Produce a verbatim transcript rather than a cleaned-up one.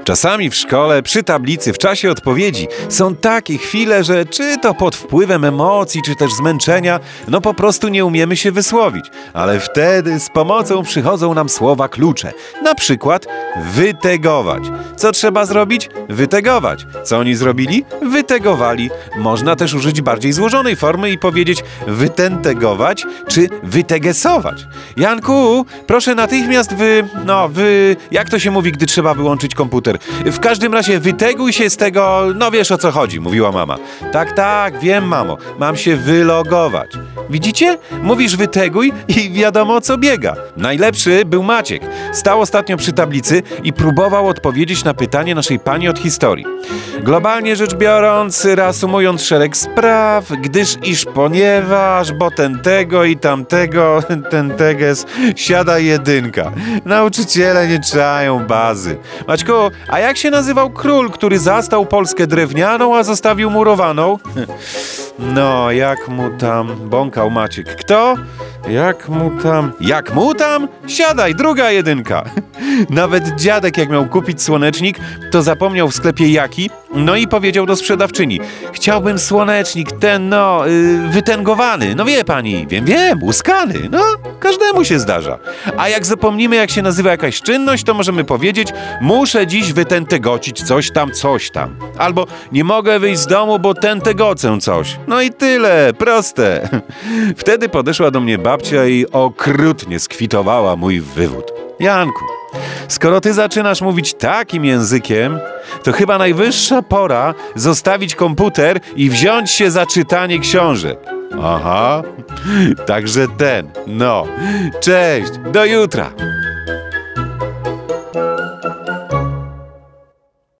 Czasami w szkole, przy tablicy, w czasie odpowiedzi są takie chwile, że czy to pod wpływem emocji, czy też zmęczenia, no po prostu nie umiemy się wysłowić. Ale wtedy z pomocą przychodzą nam słowa klucze. Na przykład wytegować. Co trzeba zrobić? Wytegować. Co oni zrobili? Wytegowali. Można też użyć bardziej złożonej formy i powiedzieć wytentegować, czy wytegesować. Janku, proszę natychmiast wy... no, wy... jak to się mówi, gdy trzeba wyłączyć komputer? W każdym razie wyteguj się z tego, no wiesz o co chodzi, mówiła mama. Tak, tak, wiem, mamo, mam się wylogować. Widzicie? Mówisz wyteguj i wiadomo o co biega. Najlepszy był Maciek. Stał ostatnio przy tablicy i próbował odpowiedzieć na pytanie naszej pani od historii. Globalnie rzecz biorąc, reasumując szereg spraw, gdyż iż ponieważ, bo ten tego i tamtego, ten teges, siada jedynka. Nauczyciele nie czają bazy. Maćku, a jak się nazywał król, który zastał Polskę drewnianą, a zostawił murowaną? No, jak mu tam... Bąkał Maciek. Kto? Jak mu tam... Jak mu tam? Siadaj, druga jedynka. Nawet dziadek, jak miał kupić słonecznik, to zapomniał w sklepie jaki, no i powiedział do sprzedawczyni: chciałbym słonecznik, ten, no, yy, wytęgowany. No wie pani, wiem, wiem, łuskany. No, każdemu się zdarza. A jak zapomnimy, jak się nazywa jakaś czynność, to możemy powiedzieć: muszę dziś wytętegocić coś tam, coś tam. Albo nie mogę wyjść z domu, bo tętegocę coś. No i tyle, proste. Wtedy podeszła do mnie babcia i okrutnie skwitowała mój wywód. Janku, skoro ty zaczynasz mówić takim językiem, to chyba najwyższa pora zostawić komputer i wziąć się za czytanie książek. Aha, także ten, no. Cześć, do jutra.